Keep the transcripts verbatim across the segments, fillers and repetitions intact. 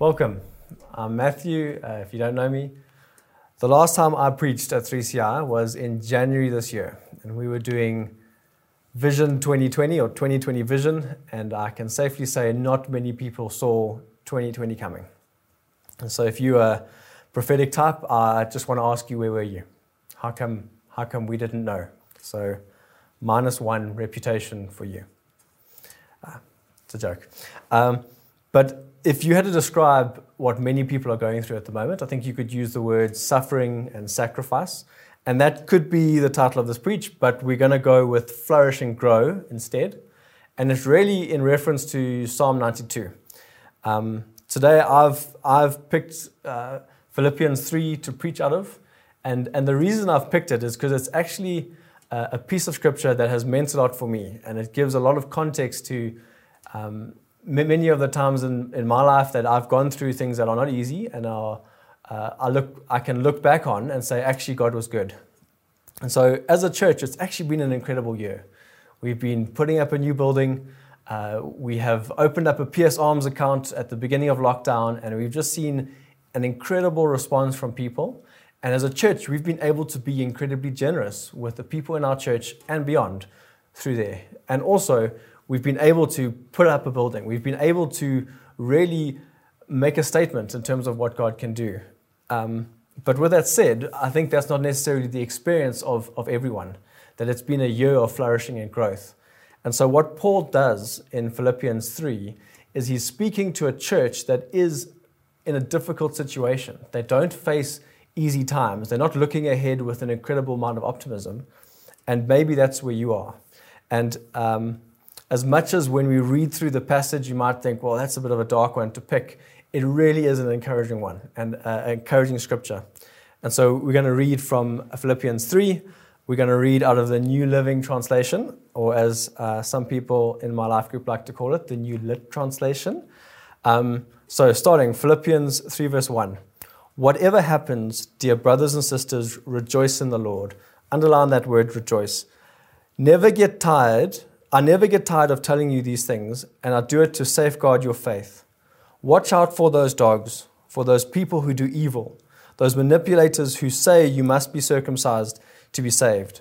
Welcome. I'm Matthew, uh, if you don't know me. The last time I preached at three C I was in January this year, and we were doing Vision twenty twenty or twenty twenty Vision, and I can safely say not many people saw twenty twenty coming. And so if you're a prophetic type, I just want to ask you, where were you? How come, how come we didn't know? So minus one reputation for you. Uh, it's a joke. Um, but if you had to describe what many people are going through at the moment, I think you could use the words suffering and sacrifice. And that could be the title of this preach, but we're going to go with flourish and grow instead. And it's really in reference to Psalm ninety-two. Um, today I've I've picked uh, Philippians three to preach out of. And, and the reason I've picked it is because it's actually uh, a piece of scripture that has meant a lot for me. And it gives a lot of context to um, many of the times in, in my life that I've gone through things that are not easy, and are, uh, I look I can look back on and say, actually, God was good. And so as a church, it's actually been an incredible year. We've been putting up a new building. Uh, we have opened up a P S Arms account at the beginning of lockdown, and we've just seen an incredible response from people. And as a church, we've been able to be incredibly generous with the people in our church and beyond through there. And also, we've been able to put up a building. We've been able to really make a statement in terms of what God can do. Um, but with that said, I think that's not necessarily the experience of, of everyone, that it's been a year of flourishing and growth. And so what Paul does in Philippians three is he's speaking to a church that is in a difficult situation. They don't face easy times. They're not looking ahead with an incredible amount of optimism. And maybe that's where you are. And um, as much as when we read through the passage, you might think, well, that's a bit of a dark one to pick, it really is an encouraging one, and uh, encouraging scripture. And so we're going to read from Philippians three. We're going to read out of the New Living Translation, or as uh, some people in my life group like to call it, the New Lit Translation. Um, so starting Philippians three verse one. Whatever happens, dear brothers and sisters, rejoice in the Lord. Underline that word, rejoice. Never get tired. I never get tired of telling you these things, and I do it to safeguard your faith. Watch out for those dogs, for those people who do evil, those manipulators who say you must be circumcised to be saved.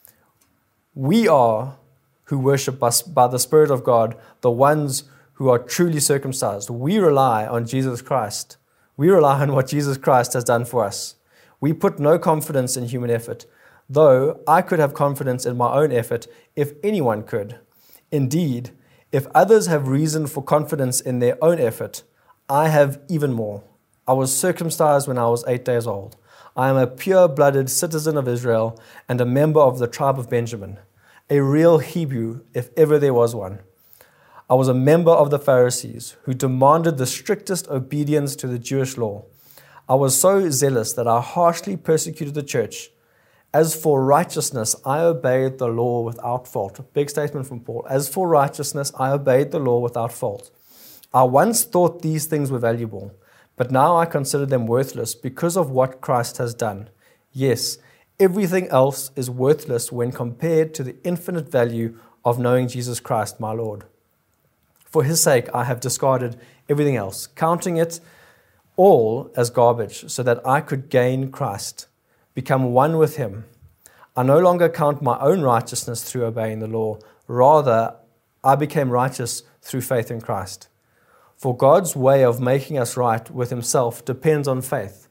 We are, who worship us by the Spirit of God, the ones who are truly circumcised. We rely on Jesus Christ. We rely on what Jesus Christ has done for us. We put no confidence in human effort, though I could have confidence in my own effort if anyone could. Indeed, if others have reason for confidence in their own effort, I have even more. I was circumcised when I was eight days old. I am a pure-blooded citizen of Israel and a member of the tribe of Benjamin, a real Hebrew, if ever there was one. I was a member of the Pharisees, who demanded the strictest obedience to the Jewish law. I was so zealous that I harshly persecuted the church. As for righteousness, I obeyed the law without fault. Big statement from Paul. As for righteousness, I obeyed the law without fault. I once thought these things were valuable, but now I consider them worthless because of what Christ has done. Yes, everything else is worthless when compared to the infinite value of knowing Jesus Christ, my Lord. For his sake, I have discarded everything else, counting it all as garbage, so that I could gain Christ, become one with him. I no longer count my own righteousness through obeying the law. Rather, I became righteous through faith in Christ. For God's way of making us right with himself depends on faith.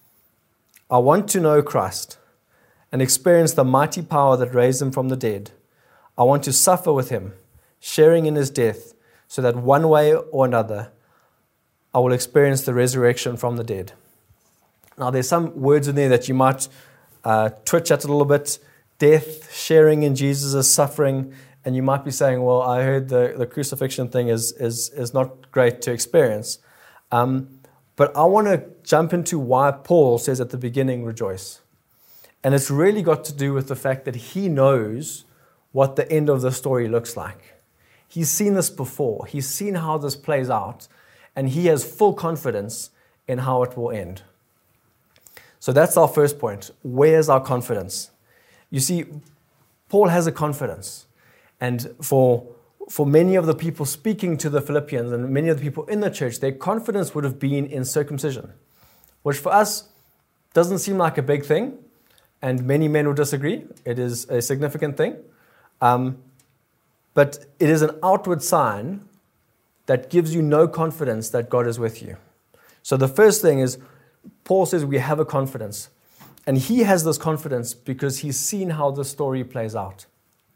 I want to know Christ and experience the mighty power that raised him from the dead. I want to suffer with him, sharing in his death, so that one way or another, I will experience the resurrection from the dead. Now, there's some words in there that you might uh, twitch at a little bit. Death, sharing in Jesus' suffering. And you might be saying, well, I heard the, the crucifixion thing is, is, is not great to experience. Um, but I want to jump into why Paul says at the beginning, rejoice. And it's really got to do with the fact that he knows what the end of the story looks like. He's seen this before. He's seen how this plays out. And he has full confidence in how it will end. So that's our first point. Where's our confidence? You see, Paul has a confidence. And for for many of the people speaking to the Philippians and many of the people in the church, their confidence would have been in circumcision, which for us doesn't seem like a big thing, and many men will disagree. It is a significant thing, um, but it is an outward sign that gives you no confidence that God is with you. So the first thing is, Paul says we have a confidence. And he has this confidence because he's seen how the story plays out.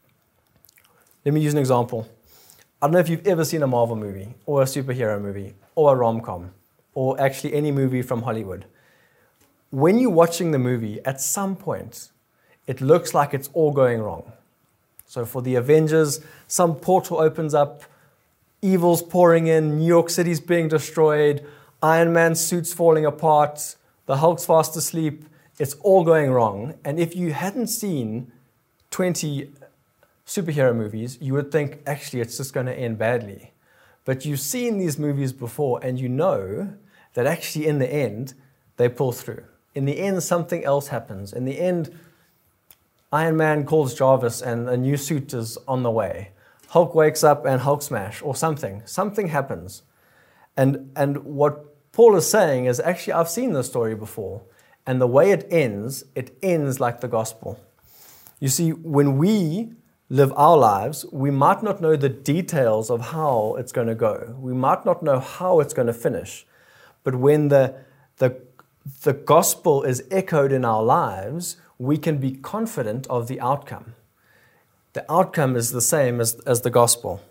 Let me use an example. I don't know if you've ever seen a Marvel movie, or a superhero movie, or a rom-com, or actually any movie from Hollywood. When you're watching the movie, at some point, it looks like it's all going wrong. So for the Avengers, some portal opens up, evil's pouring in, New York City's being destroyed, Iron Man's suit's falling apart, the Hulk's fast asleep, it's all going wrong. And if you hadn't seen twenty superhero movies, you would think, actually, it's just going to end badly. But you've seen these movies before, and you know that actually, in the end, they pull through. In the end, something else happens. In the end, Iron Man calls Jarvis, and a new suit is on the way. Hulk wakes up and Hulk smash, or something. Something happens. And, and what Paul is saying is, actually, I've seen this story before. And the way it ends, it ends like the gospel. You see, when we live our lives, we might not know the details of how it's going to go. We might not know how it's going to finish. But when the, the, the gospel is echoed in our lives, we can be confident of the outcome. The outcome is the same as, as the gospel.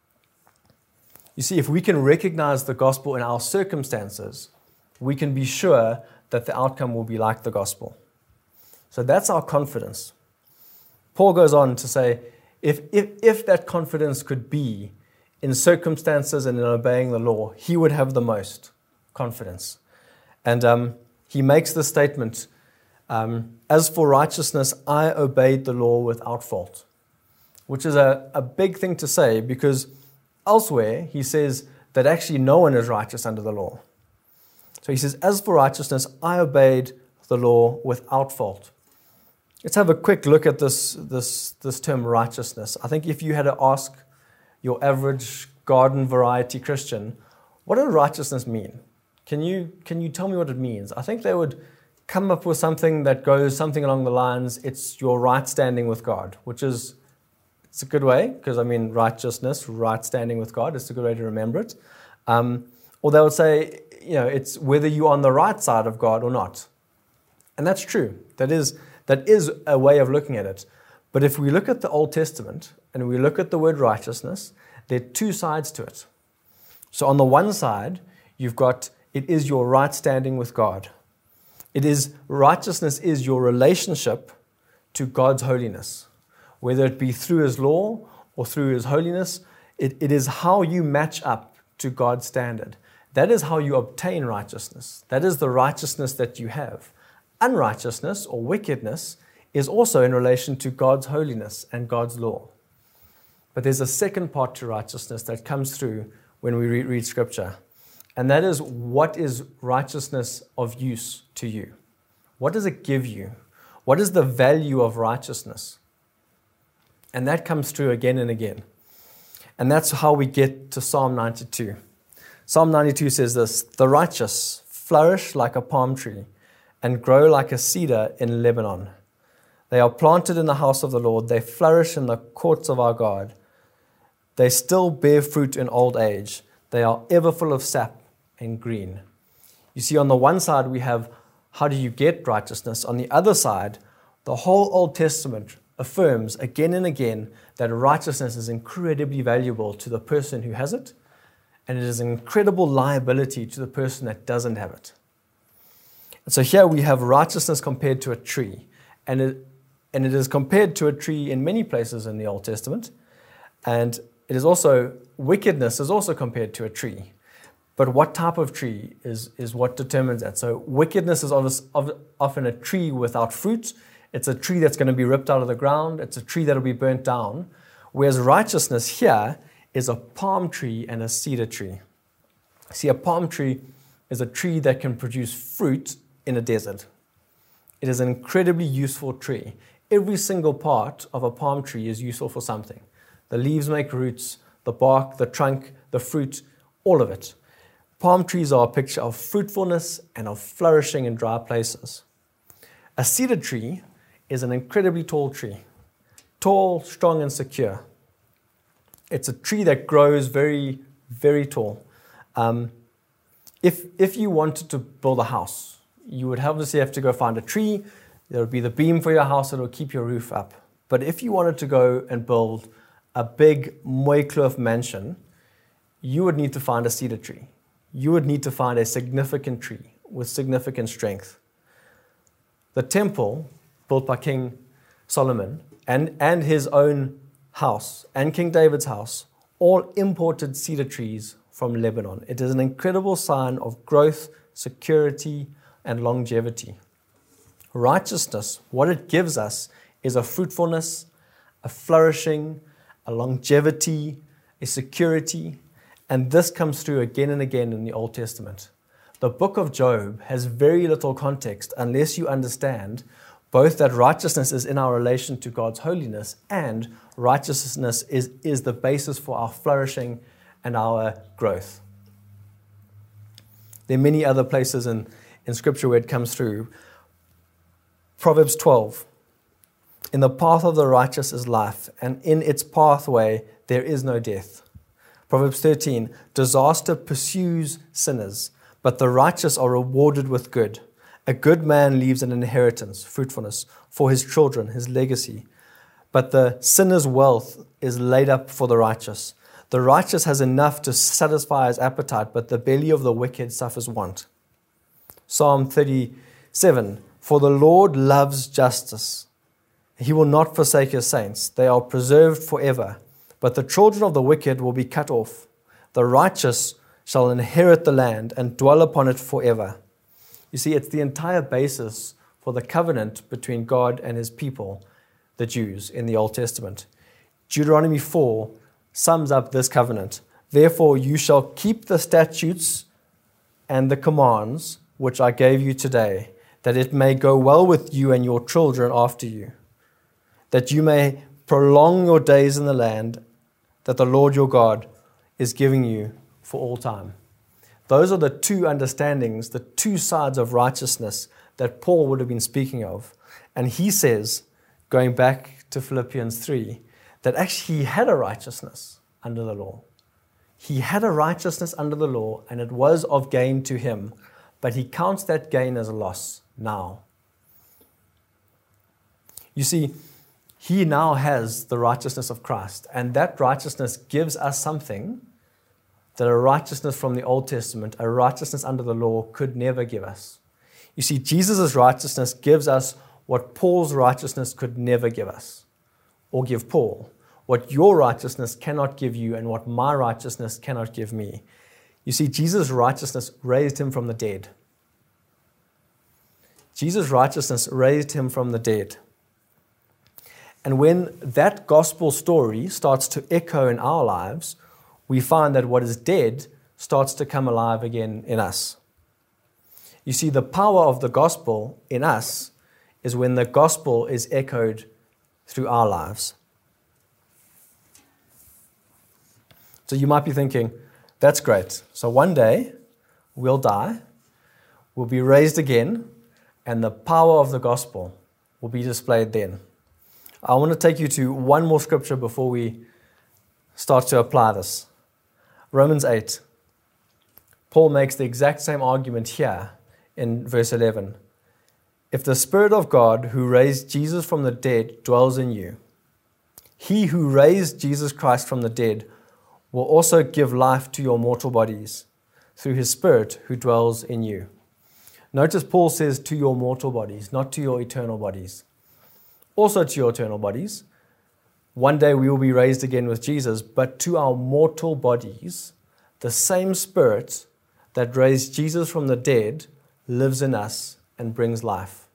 You see, if we can recognize the gospel in our circumstances, we can be sure that the outcome will be like the gospel. So that's our confidence. Paul goes on to say, if, if, if that confidence could be in circumstances and in obeying the law, he would have the most confidence. And um, he makes the statement, um, as for righteousness, I obeyed the law without fault, which is a, a big thing to say, because elsewhere he says that actually no one is righteous under the law. So he says, as for righteousness, I obeyed the law without fault. Let's have a quick look at this, this, this term righteousness. I think if you had to ask your average garden variety Christian, what does righteousness mean? Can you, can you tell me what it means? I think they would come up with something that goes something along the lines, it's your right standing with God, which is, it's a good way, because I mean, righteousness, right standing with God, it's a good way to remember it. Um, or they would say, you know, it's whether you're on the right side of God or not. And that's true. That is That is a way of looking at it. But if we look at the Old Testament and we look at the word righteousness, there are two sides to it. So on the one side, you've got, it is your right standing with God. It is, righteousness is your relationship to God's holiness. Whether it be through His law or through His holiness, it, it is how you match up to God's standard. That is how you obtain righteousness. That is the righteousness that you have. Unrighteousness or wickedness is also in relation to God's holiness and God's law. But there's a second part to righteousness that comes through when we read, read Scripture. And that is, what is righteousness of use to you? What does it give you? What is the value of righteousness? And that comes through again and again. And that's how we get to Psalm ninety-two. Psalm ninety-two says this, the righteous flourish like a palm tree and grow like a cedar in Lebanon. They are planted in the house of the Lord. They flourish in the courts of our God. They still bear fruit in old age. They are ever full of sap and green. You see, on the one side, we have how do you get righteousness? On the other side, the whole Old Testament affirms again and again that righteousness is incredibly valuable to the person who has it, and it is an incredible liability to the person that doesn't have it. And so here we have righteousness compared to a tree. And it, and it is compared to a tree in many places in the Old Testament. And it is also, wickedness is also compared to a tree. But what type of tree is, is what determines that. So wickedness is often a tree without fruit. It's a tree that's going to be ripped out of the ground. It's a tree that will be burnt down. Whereas righteousness here is a palm tree and a cedar tree. See, a palm tree is a tree that can produce fruit in a desert. It is an incredibly useful tree. Every single part of a palm tree is useful for something. The leaves make roots, the bark, the trunk, the fruit, all of it. Palm trees are a picture of fruitfulness and of flourishing in dry places. A cedar tree is an incredibly tall tree, tall, strong, and secure. It's a tree that grows very, very tall. Um, if, if you wanted to build a house, you would obviously have to go find a tree. There would be the beam for your house that will keep your roof up. But if you wanted to go and build a big Mooikloof mansion, you would need to find a cedar tree. You would need to find a significant tree with significant strength. The temple built by King Solomon and, and his own house and King David's house all imported cedar trees from Lebanon. It is an incredible sign of growth, security, and longevity. Righteousness, what it gives us, is a fruitfulness, a flourishing, a longevity, a security, and this comes through again and again in the Old Testament. The book of Job has very little context unless you understand both that righteousness is in our relation to God's holiness and righteousness is, is the basis for our flourishing and our growth. There are many other places in, in Scripture where it comes through. Proverbs twelve. In the path of the righteous is life, and in its pathway there is no death. Proverbs thirteen. Disaster pursues sinners, but the righteous are rewarded with good. A good man leaves an inheritance, fruitfulness, for his children, his legacy. But the sinner's wealth is laid up for the righteous. The righteous has enough to satisfy his appetite, but the belly of the wicked suffers want. Psalm thirty-seven. For the Lord loves justice. He will not forsake his saints. They are preserved forever. But the children of the wicked will be cut off. The righteous shall inherit the land and dwell upon it forever. You see, it's the entire basis for the covenant between God and his people, the Jews, in the Old Testament. Deuteronomy four sums up this covenant. Therefore, you shall keep the statutes and the commands which I gave you today, that it may go well with you and your children after you, that you may prolong your days in the land that the Lord your God is giving you for all time. Those are the two understandings, the two sides of righteousness that Paul would have been speaking of. And he says, going back to Philippians three, that actually he had a righteousness under the law. He had a righteousness under the law, and it was of gain to him, but he counts that gain as a loss now. You see, he now has the righteousness of Christ, and that righteousness gives us something that a righteousness from the Old Testament, a righteousness under the law, could never give us. You see, Jesus' righteousness gives us what Paul's righteousness could never give us, or give Paul. What your righteousness cannot give you, and what my righteousness cannot give me. You see, Jesus' righteousness raised him from the dead. Jesus' righteousness raised him from the dead. And when that gospel story starts to echo in our lives, we find that what is dead starts to come alive again in us. You see, the power of the gospel in us is when the gospel is echoed through our lives. So you might be thinking, that's great. So one day we'll die, we'll be raised again, and the power of the gospel will be displayed then. I want to take you to one more scripture before we start to apply this. Romans eight. Paul makes the exact same argument here in verse eleven. If the Spirit of God who raised Jesus from the dead dwells in you, he who raised Jesus Christ from the dead will also give life to your mortal bodies through his Spirit who dwells in you. Notice Paul says to your mortal bodies, not to your eternal bodies. Also to your eternal bodies. One day we will be raised again with Jesus, but to our mortal bodies, the same Spirit that raised Jesus from the dead lives in us and brings life.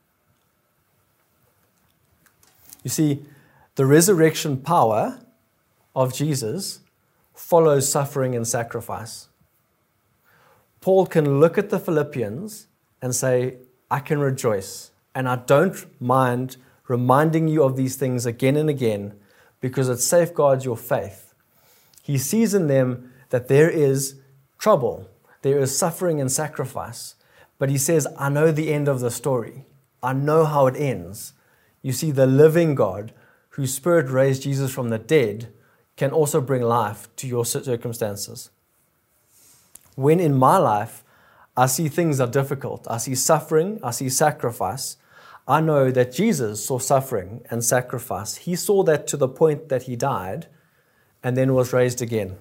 You see, the resurrection power of Jesus follows suffering and sacrifice. Paul can look at the Philippians and say, I can rejoice, and I don't mind reminding you of these things again and again because it safeguards your faith. He sees in them that there is trouble, there is suffering and sacrifice. But he says, I know the end of the story. I know how it ends. You see, the living God, whose Spirit raised Jesus from the dead, can also bring life to your circumstances. When in my life, I see things are difficult, I see suffering, I see sacrifice, I know that Jesus saw suffering and sacrifice. He saw that to the point that he died and then was raised again.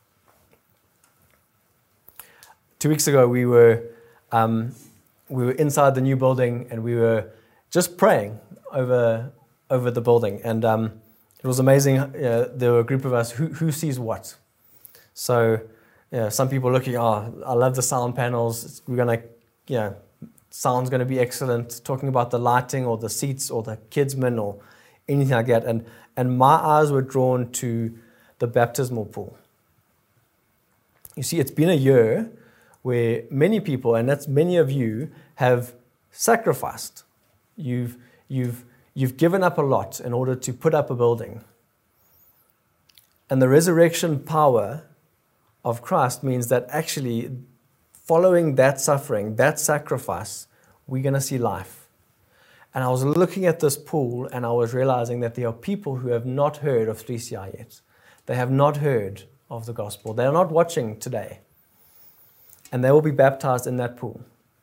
Two weeks ago, we were um, we were inside the new building and we were just praying over over the building. And um, it was amazing. Uh, there were a group of us who who sees what. So you know, some people looking, oh, I love the sound panels. We're gonna, you know, sound's going to be excellent, talking about the lighting or the seats or the kidsmen or anything like that. And, and my eyes were drawn to the baptismal pool. You see, it's been a year where many people, and that's many of you, have sacrificed. You've, you've, you've given up a lot in order to put up a building. And the resurrection power of Christ means that actually following that suffering, that sacrifice, we're going to see life. And I was looking at this pool and I was realizing that there are people who have not heard of three C I yet. They have not heard of the gospel. They are not watching today. And they will be baptized in that pool.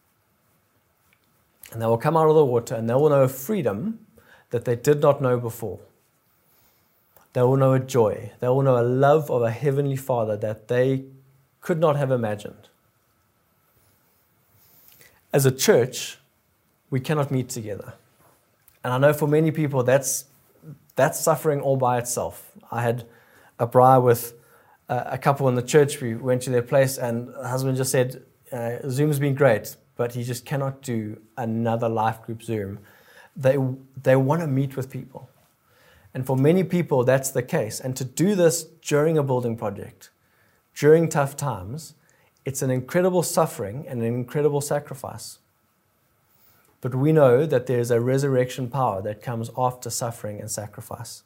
And they will come out of the water and they will know a freedom that they did not know before. They will know a joy. They will know a love of a heavenly Father that they could not have imagined. As a church, we cannot meet together. And I know for many people, that's that's suffering all by itself. I had a braai with a, a couple in the church. We went to their place and the husband just said, uh, Zoom's been great, but he just cannot do another life group Zoom. They, they want to meet with people. And for many people, that's the case. And to do this during a building project, during tough times, it's an incredible suffering and an incredible sacrifice. But we know that there's a resurrection power that comes after suffering and sacrifice.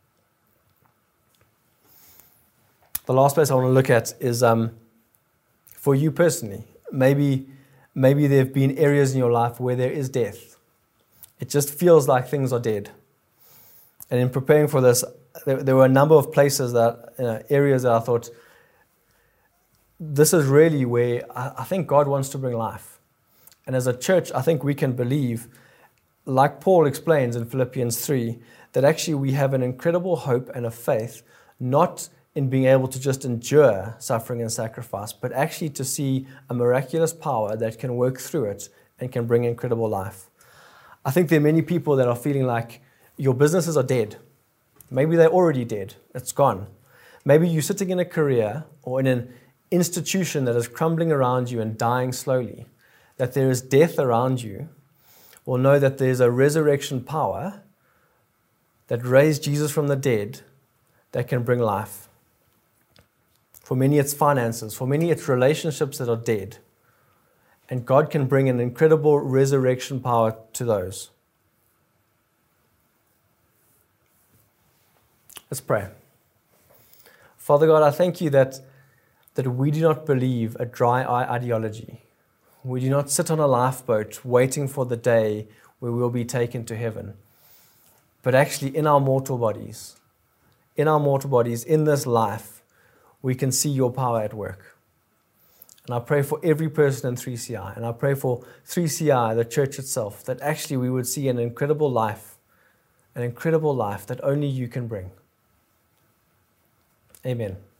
The last place I want to look at is um, for you personally. Maybe, maybe there have been areas in your life where there is death. It just feels like things are dead. And in preparing for this, there, there were a number of places, that uh, areas that I thought, this is really where I, I think God wants to bring life. And as a church, I think we can believe, like Paul explains in Philippians three, that actually we have an incredible hope and a faith, not in being able to just endure suffering and sacrifice, but actually to see a miraculous power that can work through it and can bring incredible life. I think there are many people that are feeling like your businesses are dead. Maybe they're already dead. It's gone. Maybe you're sitting in a career or in an institution that is crumbling around you and dying slowly, that there is death around you. Well, know that there's a resurrection power that raised Jesus from the dead that can bring life. For many, it's finances. For many, it's relationships that are dead. And God can bring an incredible resurrection power to those. Let's pray. Father God, I thank you that, that we do not believe a dry eye ideology. We do not sit on a lifeboat waiting for the day where we'll be taken to heaven. But actually in our mortal bodies, in our mortal bodies, in this life, we can see your power at work. And I pray for every person in three C I, and I pray for three C I, the church itself, that actually we would see an incredible life, an incredible life that only you can bring. Amen.